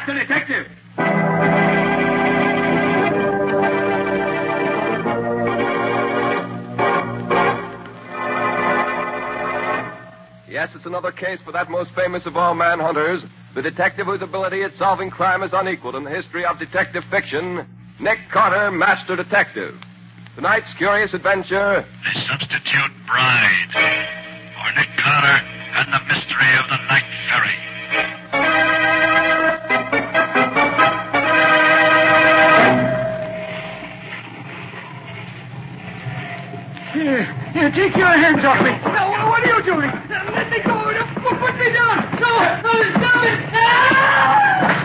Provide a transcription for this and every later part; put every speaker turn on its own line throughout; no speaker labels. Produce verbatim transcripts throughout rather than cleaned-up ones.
the detective.
Yes, it's another case for that most famous of all manhunters, the detective whose ability at solving crime is unequaled in the history of detective fiction, Nick Carter, Master Detective. Tonight's curious adventure...
The Substitute Bride. For Nick Carter and the Mystery of the Night Ferry.
Here, here, take your hands off me. No, what are you doing? Let me go. Put me down. No, no, stop it. Ah!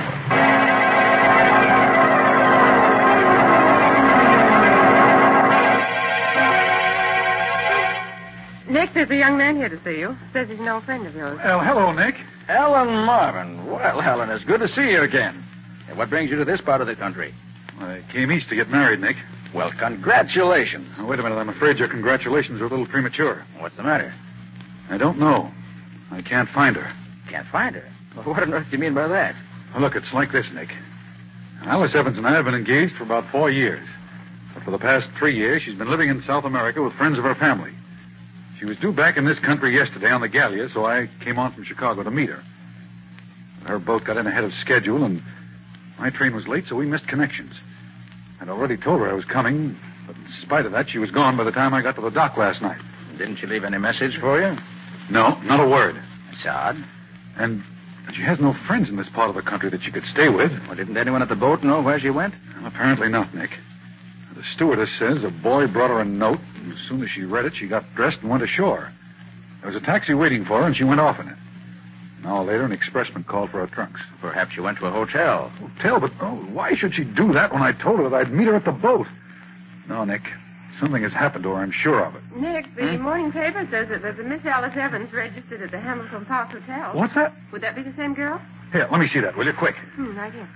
Nick, there's a young man here to see you. Says he's an old friend of yours.
Well, hello, Nick.
Helen Marvin. Well, Helen, it's good to see you again. And what brings you to this part of the country?
I came east to get married, Nick.
Well, congratulations.
Now, wait a minute. I'm afraid your congratulations are a little premature.
What's the matter?
I don't know. I can't find her.
Can't find her? Well, what on earth do you mean by that?
Well, look, it's like this, Nick. Alice Evans and I have been engaged for about four years. But for the past three years, she's been living in South America with friends of her family. She was due back in this country yesterday on the Gallia, so I came on from Chicago to meet her. Her boat got in ahead of schedule, and my train was late, so we missed connections. I'd already told her I was coming, but in spite of that, she was gone by the time I got to the dock last night.
Didn't she leave any message for you?
No, not a word.
That's odd.
And she has no friends in this part of the country that she could stay with.
Well, didn't anyone at the boat know where she went?
Well, apparently not, Nick. The stewardess says a boy brought her a note, and as soon as she read it, she got dressed and went ashore. There was a taxi waiting for her, and she went off in it. An hour later, an expressman called for her trunks.
Perhaps she went to a hotel.
Hotel? But oh, why should she do that when I told her that I'd meet her at the boat? No, Nick. Something has happened to her, I'm sure of it.
Nick, the
Hmm?
morning paper says that there's a Miss Alice Evans registered at the Hamilton Park Hotel.
What's that?
Would that be the same girl?
Here, let me see that, will you? Quick.
Hmm, right here.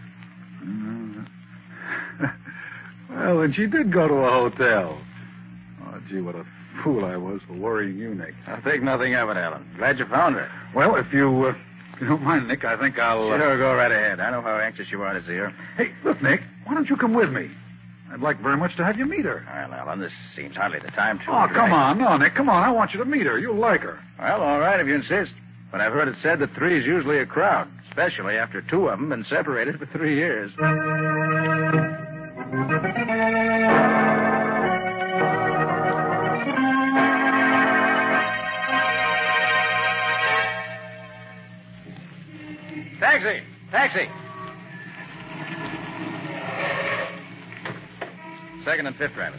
Uh, well, then she did go to a hotel. Oh, gee, what a fool I was for worrying you, Nick.
I think nothing of it, Alan. Glad you found her.
Well, if you, uh, if you don't mind, Nick, I think I'll... Uh...
Sure, go right ahead. I know how anxious you are to see her.
Hey, look, Nick, why don't you come with me? I'd like very much to have you meet her.
Well, Alan, this seems hardly the time to...
Oh, come on. No, Nick, come on. I want you to meet her. You'll like her.
Well, all right, if you insist. But I've heard it said that three is usually a crowd, especially after two of them been separated for three years. Taxi! Taxi! Second and fifth driver.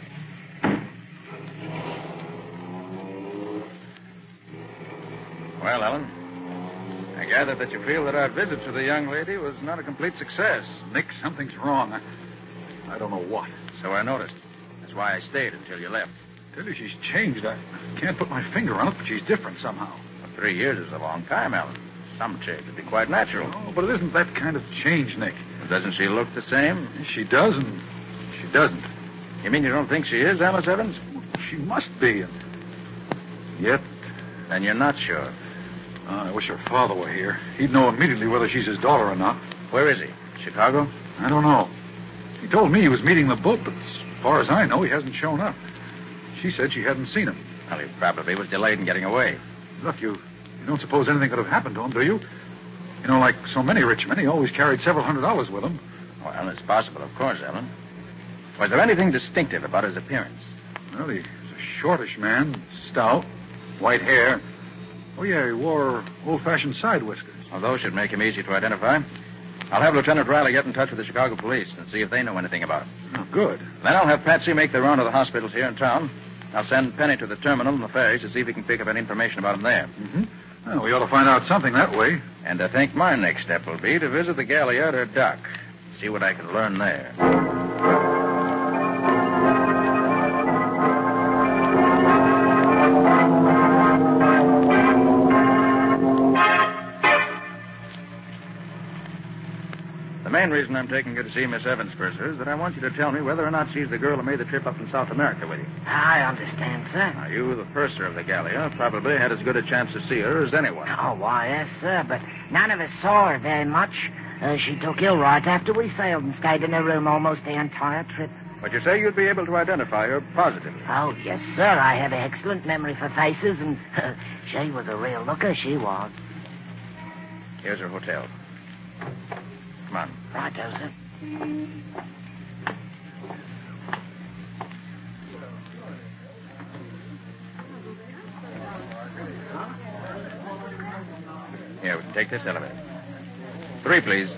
Well, Ellen, I gather that you feel that our visit to the young lady was not a complete success.
Nick, something's wrong. I, I don't know what.
So I noticed. That's why I stayed until you left.
I tell you, she's changed. I can't put my finger on it, but she's different somehow.
Well, three years is a long time, Ellen. Some change would be quite natural.
Oh, but it isn't that kind of change, Nick.
Well, doesn't she look the same?
She does, and she doesn't.
You mean you don't think she is Alice Evans?
She must be. And yet...
Then you're not sure.
Uh, I wish her father were here. He'd know immediately whether she's his daughter or not.
Where is he? Chicago?
I don't know. He told me he was meeting the boat, but as far as I know, he hasn't shown up. She said she hadn't seen him.
Well, he probably was delayed in getting away.
Look, you, you don't suppose anything could have happened to him, do you? You know, like so many rich men, he always carried several hundred dollars with him.
Well, it's possible, of course, Ellen. Was there anything distinctive about his appearance?
Well, he was a shortish man, stout, white hair. Oh, yeah, he wore old-fashioned side whiskers.
Well, those should make him easy to identify. I'll have Lieutenant Riley get in touch with the Chicago police and see if they know anything about him.
Oh, good.
Then I'll have Patsy make the round of the hospitals here in town. I'll send Penny to the terminal and the ferries to see if he can pick up any information about him there.
Mm-hmm. Well, we ought to find out something that way.
And I think my next step will be to visit the Gallia at her dock. See what I can learn there. The main reason I'm taking you to see Miss Evans first is that I want you to tell me whether or not she's the girl who made the trip up from South America with you.
I understand, sir.
Now, you, the purser of the Gallia, probably had as good a chance to see her as anyone.
Oh, why, yes, sir, but none of us saw her very much. Uh, she took ill right after we sailed and stayed in her room almost the entire trip.
But you say you'd be able to identify her positively.
Oh, yes, sir. I have an excellent memory for faces, and she was a real looker, she was.
Here's her hotel. Come on.
Righto, sir.
Here, take this elevator. Three, please.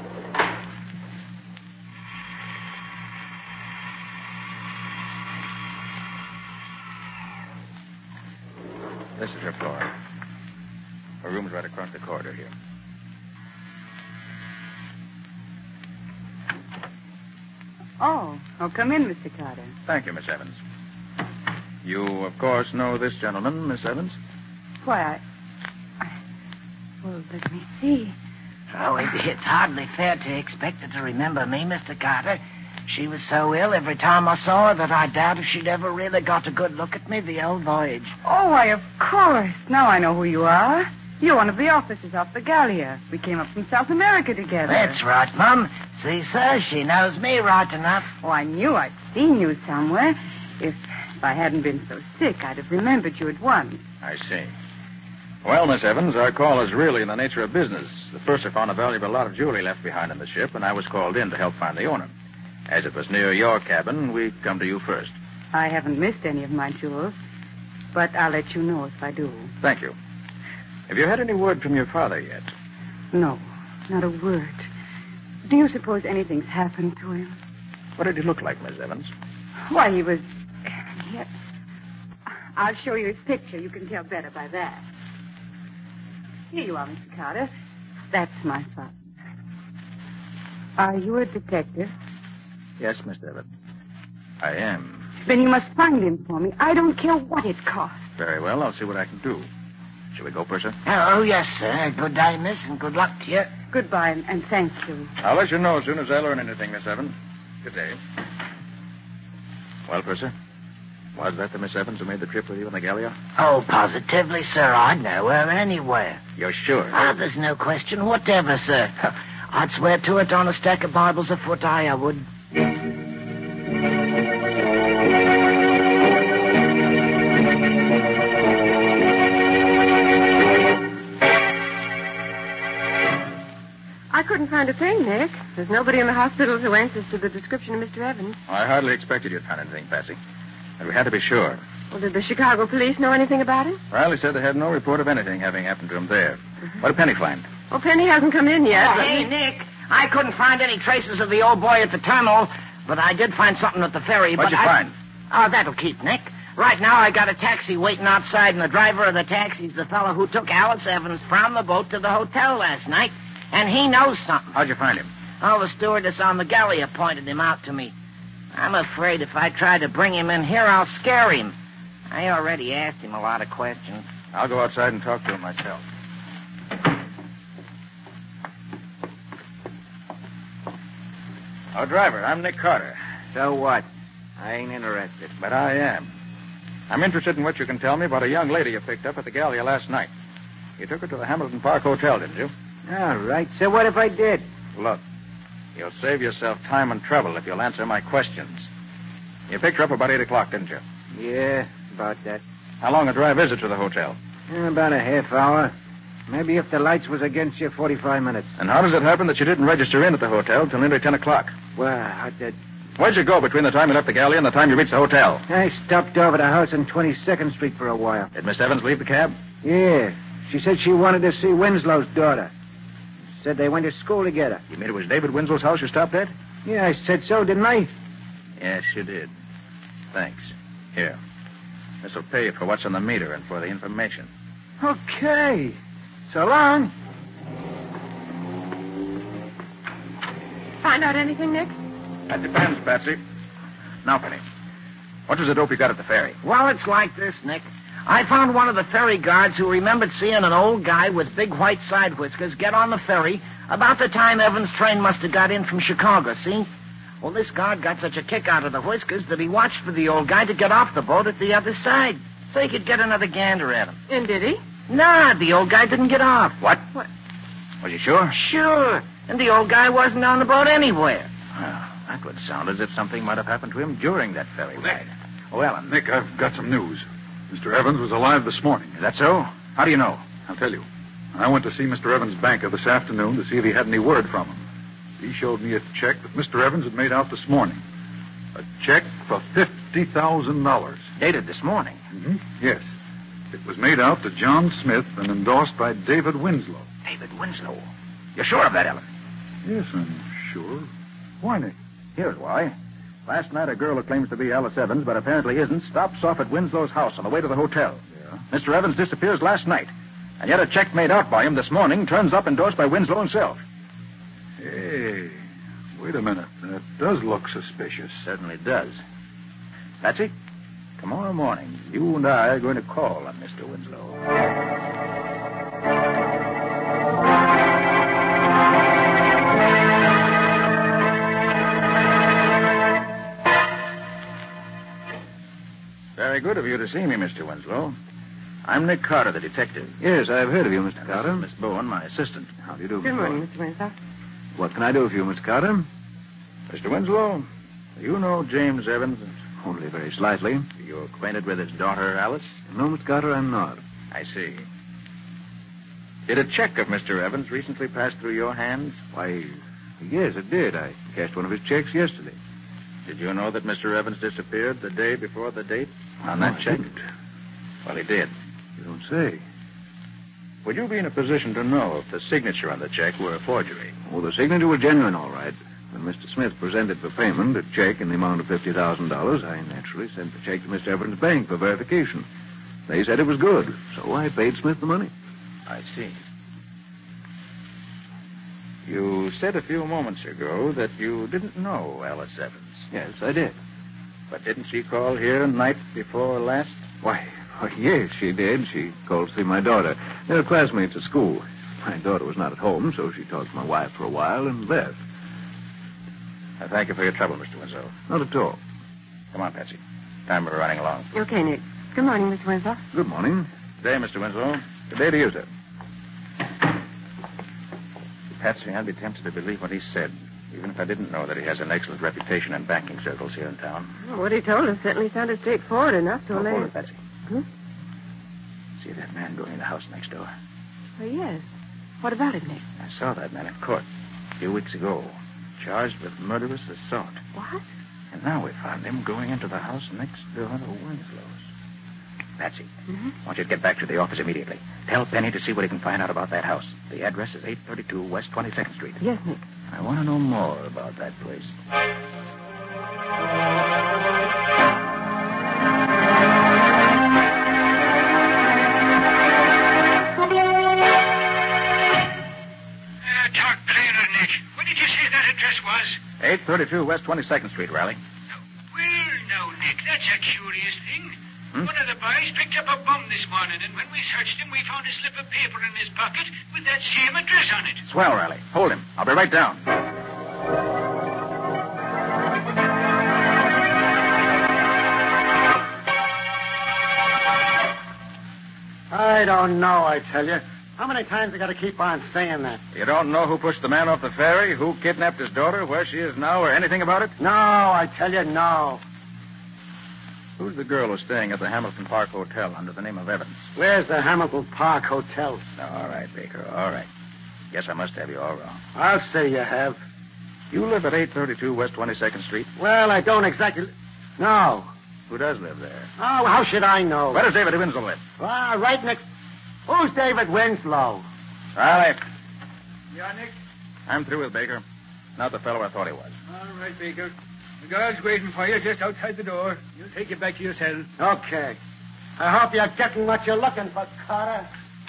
This is her floor. Her room's right across the corridor here.
Oh, oh, come in, Mister Carter.
Thank you, Miss Evans. You, of course, know this gentleman, Miss Evans?
Why, I... I well, let me see.
Oh, it, it's hardly fair to expect her to remember me, Mister Carter. She was so ill every time I saw her that I doubt if she'd ever really got a good look at me the whole voyage.
Oh, why, of course. Now I know who you are. You're one of the officers off the Gallia. We came up from South America together.
That's right, Mum. See, sir, she knows me right enough.
Oh, I knew I'd seen you somewhere. If, if I hadn't been so sick, I'd have remembered you at once.
I see. Well, Miss Evans, our call is really in the nature of business. The purser found a valuable lot of jewelry left behind in the ship, and I was called in to help find the owner. As it was near your cabin, we come to you first.
I haven't missed any of my jewels, but I'll let you know if I do.
Thank you. Have you had any word from your father yet?
No, not a word. Do you suppose anything's happened to him?
What did he look like, Miss Evans?
Why, he was... He... I'll show you his picture. You can tell better by that. Here you are, Mister Carter. That's my father. Are you a detective?
Yes, Miss Evans. I am.
Then you must find him for me. I don't care what it costs.
Very well. I'll see what I can do. Shall we go, Purser?
Oh, yes, sir. Good day, miss, and good luck to you.
Goodbye, and, and thank you.
I'll let you know as soon as I learn anything, Miss Evans. Good day. Well, Purser, was that the Miss Evans who made the trip with you in the Gallia?
Oh, positively, sir. I'd know her anywhere.
You're sure?
Ah, there's no question whatever, sir. I'd swear to it on a stack of Bibles afoot, I, I would.
I couldn't find a thing, Nick. There's nobody in the hospital who answers to the description of Mister Evans.
I hardly expected you'd find anything, Patsy. But we had to be sure.
Well, did the Chicago police know anything about him?
Riley said they had no report of anything having happened to him there. Mm-hmm. What did Penny find?
Well, Penny hasn't come in yet.
Oh,
but...
hey, Nick. I couldn't find any traces of the old boy at the terminal, but I did find something at the ferry.
What'd
but
you
I...
find?
Oh, that'll keep, Nick. Right now, I got a taxi waiting outside, and the driver of the taxi's the fellow who took Alice Evans from the boat to the hotel last night, and he knows something.
How'd you find him?
Oh, the stewardess on the Gallia pointed him out to me. I'm afraid if I try to bring him in here, I'll scare him. I already asked him a lot of questions.
I'll go outside and talk to him myself. Oh, driver, I'm Nick Carter.
So what? I ain't interested.
But I am. I'm interested in what you can tell me about a young lady you picked up at the Gallia last night. You took her to the Hamilton Park Hotel, didn't you?
All right. So what if I did?
Look, you'll save yourself time and trouble if you'll answer my questions. You picked her up about eight o'clock, didn't you?
Yeah, about that.
How long a drive is it to the hotel?
Eh, about a half hour. Maybe if the lights was against you, forty-five minutes.
And how does it happen that you didn't register in at the hotel till nearly ten o'clock?
Well, I did.
Where'd you go between the time you left the Gallia and the time you reached the hotel?
I stopped over the house on twenty-second Street for a while.
Did Miss Evans leave the cab?
Yeah. She said she wanted to see Winslow's daughter. Said they went to school together.
You mean it was David Winslow's house you stopped at?
Yeah, I said so, didn't I?
Yes, you did. Thanks. Here. This'll pay you for what's on the meter and for the information.
Okay. So long.
Find out anything, Nick?
That depends, Patsy. Now, Penny, what was the dope you got at the ferry?
Well, it's like this, Nick. I found one of the ferry guards who remembered seeing an old guy with big white side whiskers get on the ferry about the time Evans' train must have got in from Chicago, see? Well, this guard got such a kick out of the whiskers that he watched for the old guy to get off the boat at the other side so he could get another gander at him.
And did he?
Nah, the old guy didn't get off.
What?
What?
Was you sure?
Sure. And the old guy wasn't on the boat anywhere.
Well, that would sound as if something might have happened to him during that ferry ride. Oh, Ellen.
Nick, I've got some news. Mister Evans was alive this morning.
Is that so? How do you know?
I'll tell you. I went to see Mister Evans' banker this afternoon to see if he had any word from him. He showed me a check that Mister Evans had made out this morning. A check for fifty thousand dollars.
Dated this morning?
Mm-hmm. Yes. It was made out to John Smith and endorsed by David Winslow.
David Winslow? You're sure of that, Ellen?
Yes, I'm sure. Why, Nick?
Here's why. Last night, a girl who claims to be Alice Evans, but apparently isn't, stops off at Winslow's house on the way to the hotel.
Yeah?
Mister Evans disappears last night. And yet a check made out by him this morning turns up endorsed by Winslow himself.
Hey, wait a minute. That does look suspicious.
Certainly does. Patsy, tomorrow morning, you and I are going to call on Mister Winslow. Very good of you to see me, Mister Winslow. I'm Nick Carter, the detective.
Yes, I've heard of you, Mister
And
Carter.
Miss Bowen, my assistant.
How do you do,
Good
Miss
morning,
Bowen?
Mister Winslow.
What can I do for you, Mister Carter?
Mister Winslow, do you know James Evans?
Only very slightly.
Are you acquainted with his daughter, Alice?
No, Mister Carter, I'm not.
I see. Did a check of Mister Evans recently pass through your hands?
Why, yes, it did. I cashed one of his checks yesterday.
Did you know that Mister Evans disappeared the day before the date on
No,
that
I
check?
didn't.
Well, he did.
You don't say.
Would you be in a position to know if the signature on the check were a forgery?
Oh, the signature was genuine, all right. When Mister Smith presented for payment a check in the amount of fifty thousand dollars, I naturally sent the check to Mister Evans' bank for verification. They said it was good, so I paid Smith the money.
I see. You said a few moments ago that you didn't know Alice Evans.
Yes, I did.
But didn't she call here night before last?
Why, why, yes, she did. She called to see my daughter. They're classmates at school. My daughter was not at home, so she talked to my wife for a while and left.
I thank you for your trouble, Mister Winslow.
Not at all.
Come on, Patsy. Time we're running along.
Okay, Nick. Good morning, Mister Winslow.
Good morning.
Good day, Mister Winslow.
Good day to you, sir.
Patsy, I'd be tempted to believe what he said, even if I didn't know that he has an excellent reputation in banking circles here in town.
Well, what he told us certainly sounded straightforward enough to
Oh,
allay...
hold it, Patsy.
Hmm?
See that man going in the house next door?
Oh, yes. What about it, Nick?
I saw that man in court a few weeks ago, charged with murderous assault.
What?
And now we found him going into the house next door to Winslow's. Patsy,
Mm-hmm.
I want you to get back to the office immediately. Tell Penny to see what he can find out about that house. The address is eight thirty-two West twenty-second Street.
Yes, Nick.
I want to know more about that place.
Uh, talk clearer, Nick. What did you say that address was?
eight thirty-two West twenty-second Street, Riley.
Well, now, Nick, that's a curious thing.
Hmm?
One of the boys picked up a bum this morning, and when we searched him, we found a slip of paper in his pocket with that same address on it.
Swell, Riley. Hold him. I'll be right down.
I don't know, I tell you. How many times I got to keep on saying that?
You don't know who pushed the man off the ferry, who kidnapped his daughter, where she is now, or anything about it?
No, I tell you, no.
Who's the girl who's staying at the Hamilton Park Hotel under the name of Evans?
Where's the Hamilton Park Hotel?
All right, Baker, all right. Guess I must have you all wrong.
I'll say you have.
You live at eight thirty-two West twenty-second Street?
Well, I don't exactly... No.
Who does live there?
Oh, how should I know?
Where does David Winslow live?
Ah, right next... Who's David Winslow?
Riley,
Yeah, Nick?
I'm through with Baker. Not the fellow I thought he was.
All right, Baker. The guard's waiting for you just outside the door. He'll take you back to your cell.
Okay. I hope you're getting what you're looking for, Carter.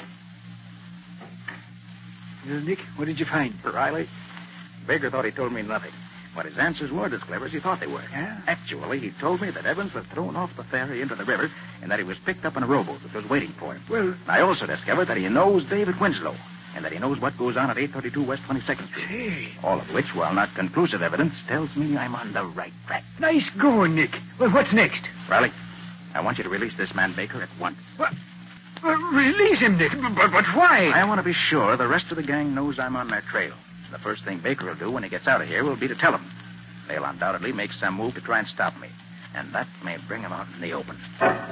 Well, Nick, what did you find?
Riley, Baker thought he told me nothing. But his answers weren't as clever as he thought they were.
Yeah?
Actually, he told me that Evans was thrown off the ferry into the river and that he was picked up in a rowboat that was waiting for him.
Well...
I also discovered that he knows David Winslow and that he knows what goes on at eight thirty-two West twenty-second Street.
Hey,
All of which, while not conclusive evidence, tells me I'm on the right track.
nice going, Nick. Well, what's next?
Riley, I want you to release this man Baker at once.
What? Well, release him, Nick. But, but why?
I want to be sure the rest of the gang knows I'm on their trail. The first thing Baker will do when he gets out of here will be to tell them. They'll undoubtedly make some move to try and stop me. And that may bring him out in the open.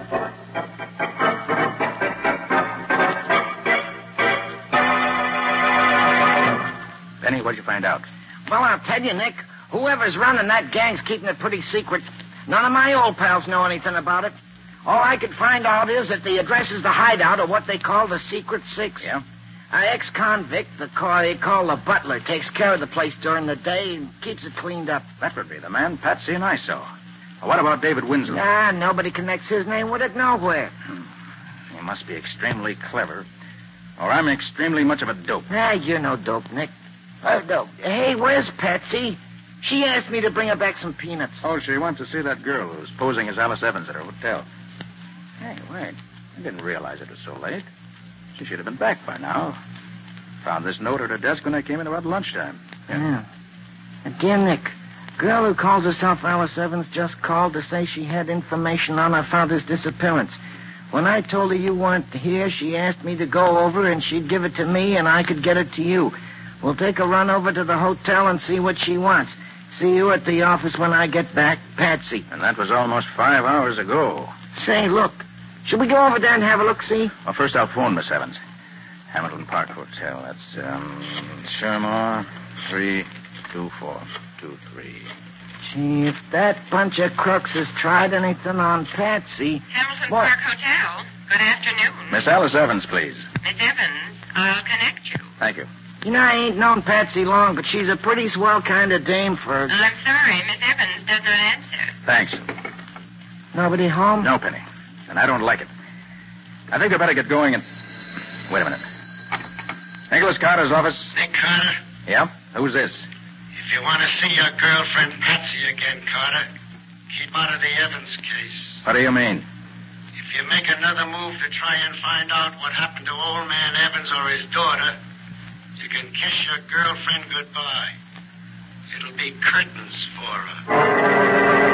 Penny, what'd you find out?
Well, I'll tell you, Nick. Whoever's running that gang's keeping it pretty secret. None of my old pals know anything about it. All I could find out is that the address is the hideout of what they call the Secret Six.
Yeah?
An ex-convict, the call they call the butler, takes care of the place during the day and keeps it cleaned up.
That would be the man Patsy and I saw. Well, what about David Winslow?
Nah, nobody connects his name with it nowhere.
Hmm. He must be extremely clever, or I'm extremely much of a dope.
Ah, you're no dope, Nick. Uh, no. Hey, where's Patsy? She asked me to bring her back some peanuts.
Oh, she went to see that girl who was posing as Alice Evans at her hotel. Hey, wait. I didn't realize it was so late. She should have been back by now. Found this note at her desk when I came in about lunchtime.
Yeah. And dear Nick, girl who calls herself Alice Evans just called to say she had information on her father's disappearance. When I told her you weren't here, she asked me to go over and she'd give it to me and I could get it to you. We'll take a run over to the hotel and see what she wants. See you at the office when I get back, Patsy.
And that was almost five hours ago.
Say, look, should we go over there and have a look-see?
Well, first I'll phone Miss Evans. Hamilton Park Hotel. That's, um, Shermore, three two four two three.
Gee, if that bunch of crooks has tried anything on Patsy...
Hamilton
what?
Park Hotel. Good afternoon.
Miss Alice Evans, please.
Miss Evans, I'll connect you.
Thank you.
You know, I ain't known Patsy long, but she's a pretty swell kind of dame for...
I'm sorry, Miss Evans does not answer.
Thanks.
Nobody home?
No, Penny. And I don't like it. I think I better get going and... Wait a minute. Nicholas Carter's office.
Nick Carter?
Yeah? Who's this?
If you want to see your girlfriend Patsy again, Carter, keep out of the Evans case.
What do you mean?
If you make another move to try and find out what happened to old man Evans or his daughter, you can kiss your girlfriend goodbye. It'll be curtains for her.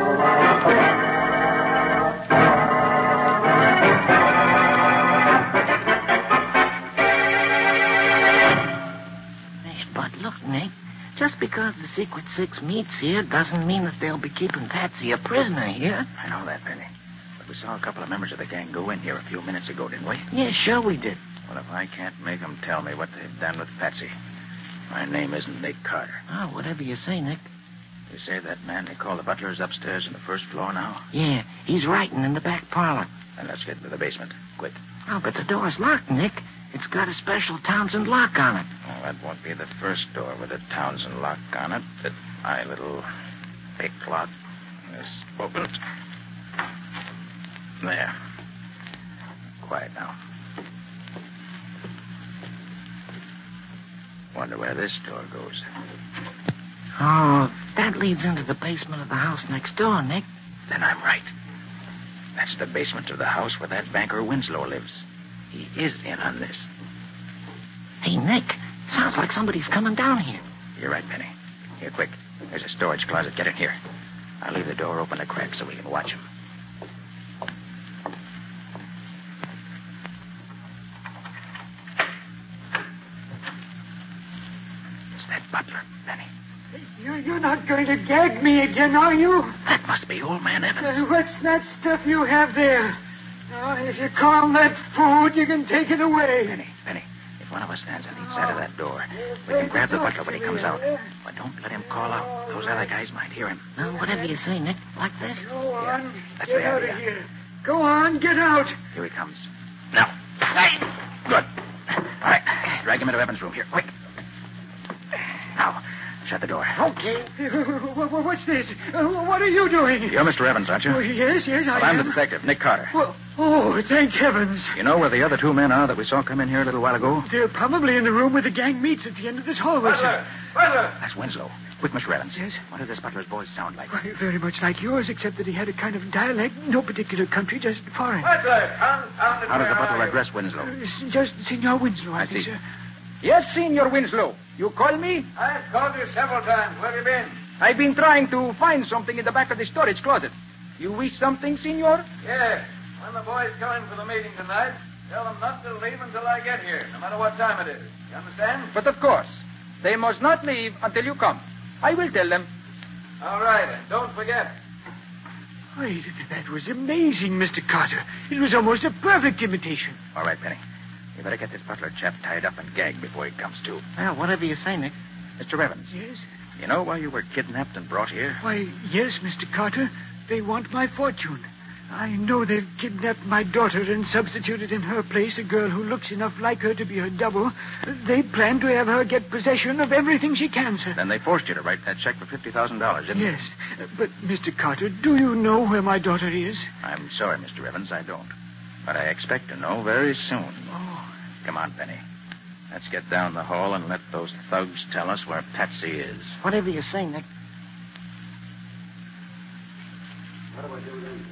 But look, Nick, just because the Secret Six meets here doesn't mean that they'll be keeping Patsy a prisoner here.
I know that, Penny. But we saw a couple of members of the gang go in here a few minutes ago, didn't we?
Yeah, sure we did.
Well, if I can't make them tell me what they've done with Patsy, my name isn't Nick Carter.
Oh, whatever you say, Nick.
You say that man they call the butler is upstairs on the first floor now?
Yeah, he's writing in the back parlor.
Then let's get into the basement. Quick.
Oh, but the door's locked, Nick. It's got a special Townsend lock on it.
Well, that won't be the first door with a Townsend lock on it. That my little pick lock is opened. There. Quiet now. Wonder where this door goes.
Oh, that leads into the basement of the house next door, Nick.
Then I'm right. That's the basement of the house where that banker Winslow lives. He is in on this.
Hey, Nick, sounds like somebody's coming down here.
You're right, Penny. Here, quick. There's a storage closet. Get in here. I'll leave the door open a crack so we can watch him. It's that butler, Penny.
You're, you're not going to gag me again, are you?
That must be old man Evans.
Uh, what's that stuff you have there? Oh, if you call that food, you can take it away.
Penny, Penny, if one of us stands on each side of that door, we can grab the butler when he comes out. But don't let him call out. Those other guys might hear him.
No, whatever you say, Nick. Like this.
Go on.
That's
get
the
out
idea.
of here. Go on, get out.
Here he comes. Now. Hey! Good. All right. Drag him into Evans' room. Here, quick. Now, shut the door.
Okay. What's this? Uh, What are you doing?
You're Mister Evans, aren't you?
Oh, yes, yes, I
Well, I'm
am.
the detective, Nick Carter.
Well, oh, thank heavens.
You know where the other two men are that we saw come in here a little while ago?
They're probably in the room where the gang meets at the end of this hallway, sir.
Butler!
That's Winslow. Quick, Mister Evans.
Yes?
What did this butler's voice sound like?
Why, very much like yours, except that he had a kind of dialect, no particular country, just foreign.
Butler! Confounded
How does the
where
butler
are you?
address Winslow?
Uh, just Senor Winslow, I,
I
think,
see.
sir.
Yes, Senor Winslow. You call me?
I've called you several times. Where have you been?
I've been trying to find something in the back of the storage closet. You wish something, Senor?
Yes. When the boys come in for the meeting tonight, tell them not to leave until I get here, no matter what time it is. You understand?
But of course. They must not leave until you come. I will tell them.
All right, and don't forget.
Why, that was amazing, Mister Carter. It was almost a perfect imitation.
All right, Penny. You better get this butler chap tied up and gagged before he comes to.
Well, whatever you say, Nick.
Mister Evans.
Yes?
You know why you were kidnapped and brought here?
Why, yes, Mister Carter. They want my fortune. I know they've kidnapped my daughter and substituted in her place a girl who looks enough like her to be her double. They plan to have her get possession of everything she can, sir.
Then they forced you to write that check for fifty thousand dollars, didn't
Yes. But, Mister Carter, do you know where my daughter is?
they? I'm sorry, Mister Evans, I don't. But I expect to know very soon.
Oh.
Come on, Penny. Let's get down the hall and let those thugs tell us where Patsy is.
Whatever you say, Nick.
What do I do then?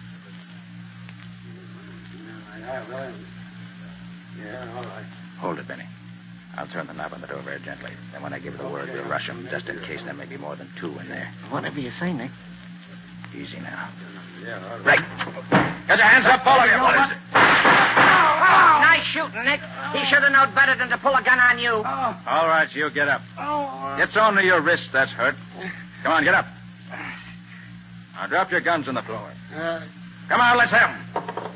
Yeah, all right.
Hold it, Benny. I'll turn the knob on the door very gently. Then when I give the word, we'll rush them, just in case there may be more than two in there.
Whatever you say, Nick.
Easy now.
Yeah, all
Right. Get your hands up, all of you. What is it?
Nice shooting, Nick. He should have known better than to pull a gun on you.
All right, you get up. It's only your wrist that's hurt. Come on, get up. Now drop your guns on the floor. Come on, let's have 'em.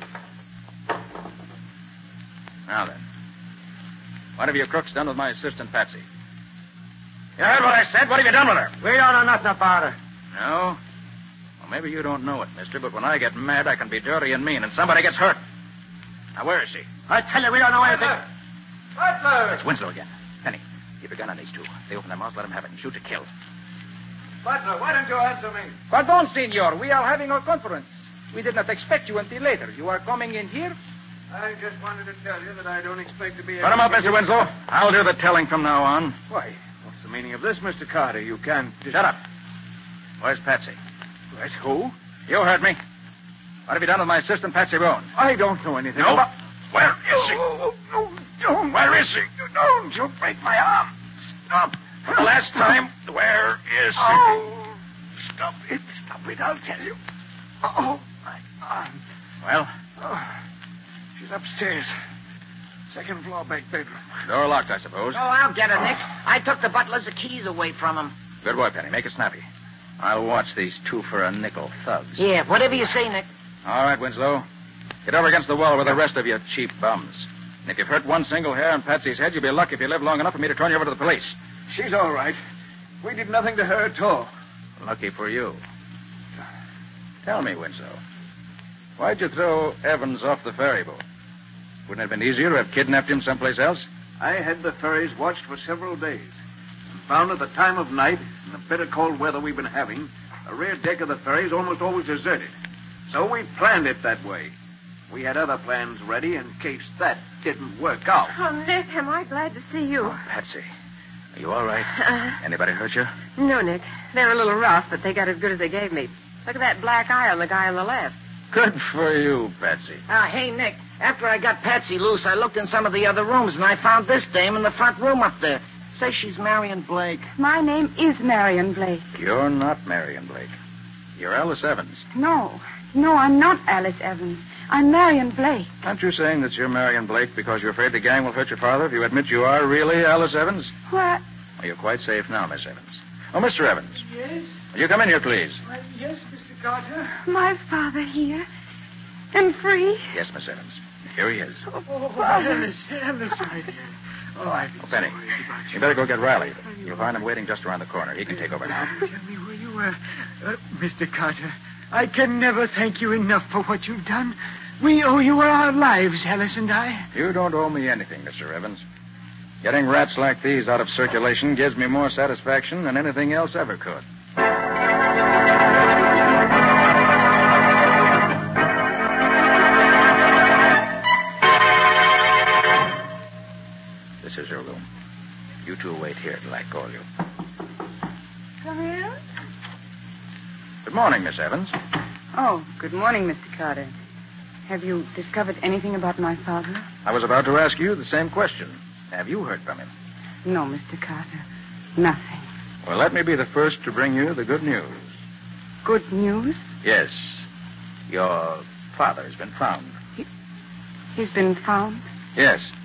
Now then. What have you crooks done with my assistant, Patsy? You heard what I said? What have you done with her?
We don't know nothing about her.
No? Well, maybe you don't know it, mister, but when I get mad, I can be dirty and mean, and somebody gets hurt. Now, where is she?
I tell you, we don't know anything.
Butler! It's Winslow again. Penny, keep a gun on these two. They open their mouths, let them have it, and shoot to kill.
Butler, why don't you answer me?
Pardon, senor. We are having a conference. We did not expect you until later. You are coming in here?
I just wanted to tell you that I don't expect to be...
Put him up, Mister Winslow. I'll do the telling from now on.
Why, what's the meaning of this, Mister Carter? You can't...
Shut up. Where's Patsy?
Where's who?
You heard me. What have you done with my assistant, Patsy Bones?
I don't know anything.
No,
about...
but where is she?
Oh, no, don't.
Where is she?
Don't. You'll break my arm. Stop.
For the last time, where is she?
Oh, stop it. Stop it, I'll tell you. Oh, my arm.
Well?
Oh, she's upstairs. Second floor back bedroom.
Door locked, I suppose.
Oh, I'll get her, Nick. I took the butler's keys away from him.
Good boy, Penny. Make it snappy. I'll watch these two for a nickel thugs.
Yeah, whatever you say, Nick.
All right, Winslow. Get over against the wall with the rest of you cheap bums. And if you've hurt one single hair on Patsy's head, you'll be lucky if you live long enough for me to turn you over to the police.
She's all right. We did nothing to her at all.
Lucky for you. Tell me, Winslow, why'd you throw Evans off the ferry boat? Wouldn't it have been easier to have kidnapped him someplace else?
I had the ferries watched for several days and found at the time of night, in the bitter cold weather we've been having, the rear deck of the ferry is almost always deserted. So we planned it that way. We had other plans ready in case that didn't work out.
Oh, Nick, am I glad to see you.
Oh, Patsy, are you all right?
Uh,
Anybody hurt you?
no, Nick. They're a little rough, but they got as good as they gave me. Look at that black eye on the guy on the left.
Good for you, Patsy.
Uh, hey, Nick, after I got Patsy loose, I looked in some of the other rooms, and I found this dame in the front room up there. Says she's Marion Blake.
My name is Marion Blake.
You're not Marion Blake. You're Alice Evans.
No, no, I'm not Alice Evans. I'm Marion Blake.
Aren't you saying that you're Marion Blake because you're afraid the gang will hurt your father if you admit you are really Alice Evans?
What?
Well, you're quite safe now, Miss Evans. Oh, Mister Evans.
Yes?
Will you come in here, please?
Uh, yes, Mister Carter.
My father here. And free.
Yes, Miss Evans. Here he is.
Oh, oh, Alice, Alice, my dear. Oh, I've been
Oh, Penny,
so worried about you.
you better go get Riley. You'll find him waiting just around the corner. He can take over now.
Tell me where you were. Uh, Mister Carter, I can never thank you enough for what you've done. We owe you our lives, Alice and I.
You don't owe me anything, Mister Evans. Getting rats like these out of circulation gives me more satisfaction than anything else ever could. This is your room. You two wait here till I call you.
Come in.
Good morning, Miss Evans.
Oh, good morning, Mister Carter. Have you discovered anything about my father?
I was about to ask you the same question. Have you heard from him?
No, Mister Carter. Nothing.
Well, let me be the first to bring you the good news.
Good news?
Yes. Your father has been found.
He's been found?
Yes.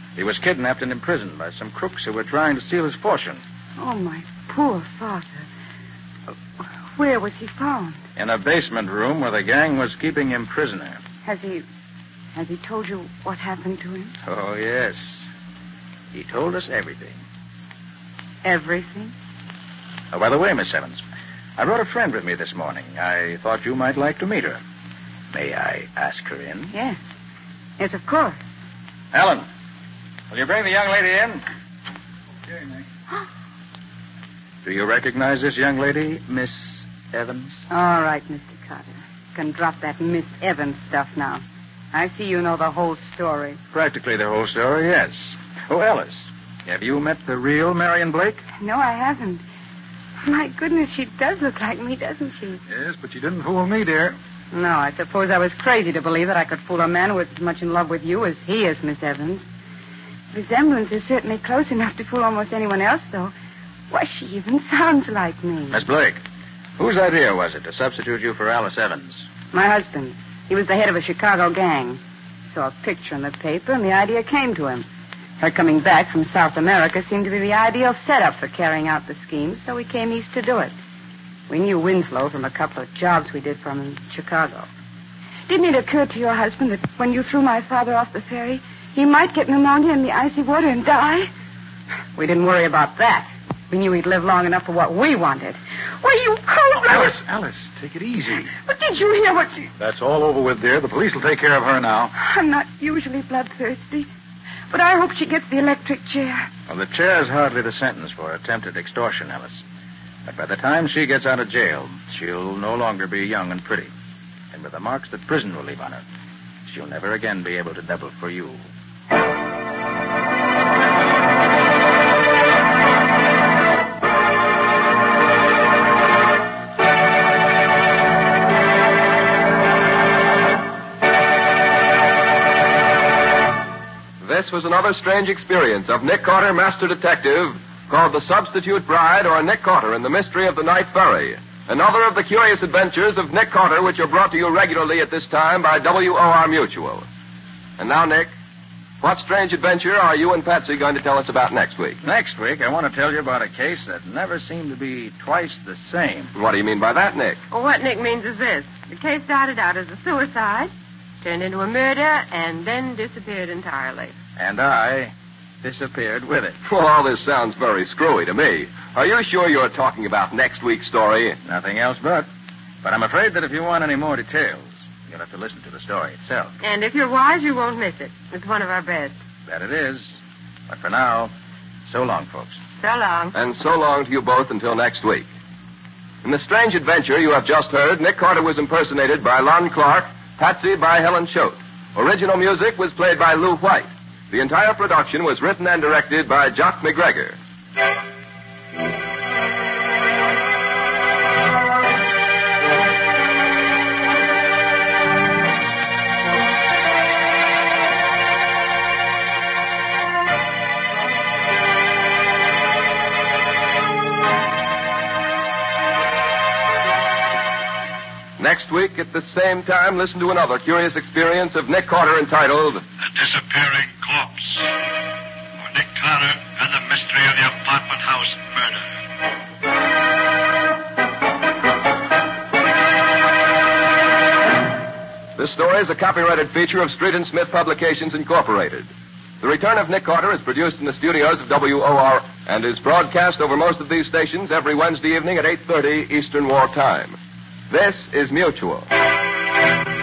He was kidnapped and imprisoned by some crooks who were trying to steal his fortune.
Oh, my poor father. Where was he found?
In a basement room where the gang was keeping him prisoner.
Has he... Has he told you what happened to him?
Oh, yes. He told us everything.
Everything?
Oh, by the way, Miss Evans, I brought a friend with me this morning. I thought you might like to meet her. May I ask her in?
Yes. Yes, of course.
Alan, will you bring the young lady in?
Okay, Nick.
Do you recognize this young lady, Miss Evans?
All right, Mister Carter. You can drop that Miss Evans stuff now. I see you know the whole story.
Practically the whole story, yes. Oh, Alice, have you met the real Marion Blake?
No, I haven't. My goodness, she does look like me, doesn't she?
Yes, but you didn't fool me, dear.
No, I suppose I was crazy to believe that I could fool a man who was as much in love with you as he is, Miss Evans. The resemblance is certainly close enough to fool almost anyone else, though. Why, she even sounds like me.
Miss Blake, whose idea was it to substitute you for Alice Evans?
My husband. He was the head of a Chicago gang. Saw a picture in the paper, and the idea came to him. Her coming back from South America seemed to be the ideal setup for carrying out the scheme, so we came east to do it. We knew Winslow from a couple of jobs we did for him in Chicago. Didn't it occur to your husband that when you threw my father off the ferry, he might get pneumonia in the icy water and die? We didn't worry about that. We knew he'd live long enough for what we wanted. Why, you cold...
Alice, Alice, take it easy.
But did you hear what she...
That's all over with, dear. The police will take care of her now.
I'm not usually bloodthirsty, but I hope she gets the electric chair.
Well, the chair is hardly the sentence for attempted extortion, Alice. But by the time she gets out of jail, she'll no longer be young and pretty. And with the marks that prison will leave on her, she'll never again be able to double for you.
This was another strange experience of Nick Carter, Master Detective, called The Substitute Bride, or Nick Carter and the Mystery of the Night Ferry. Another of the curious adventures of Nick Carter, which are brought to you regularly at this time by W O R Mutual. And now, Nick, what strange adventure are you and Patsy going to tell us about next week?
Next week, I want to tell you about a case that never seemed to be twice the same.
What do you mean by that, Nick?
Well, what Nick means is this. The case started out as a suicide, turned into a murder, and then disappeared entirely.
And I disappeared with it.
Well, all this sounds very screwy to me. Are you sure you're talking about next week's story?
Nothing else but. But I'm afraid that if you want any more details, you'll have to listen to the story itself.
And if you're wise, you won't miss it. It's one of our best.
That it is. But for now, so long, folks.
So long.
And so long to you both until next week. In the strange adventure you have just heard, Nick Carter was impersonated by Lon Clark, Patsy by Helen Choate. Original music was played by Lou White. The entire production was written and directed by Jock McGregor. Next week, at the same time, listen to another curious experience of Nick Carter entitled
The Disappearing Corpse. For Nick Carter and the Mystery of the Apartment House Murder.
This story is a copyrighted feature of Street and Smith Publications, Incorporated. The Return of Nick Carter is produced in the studios of W O R and is broadcast over most of these stations every Wednesday evening at eight thirty Eastern War Time. This is Mutual.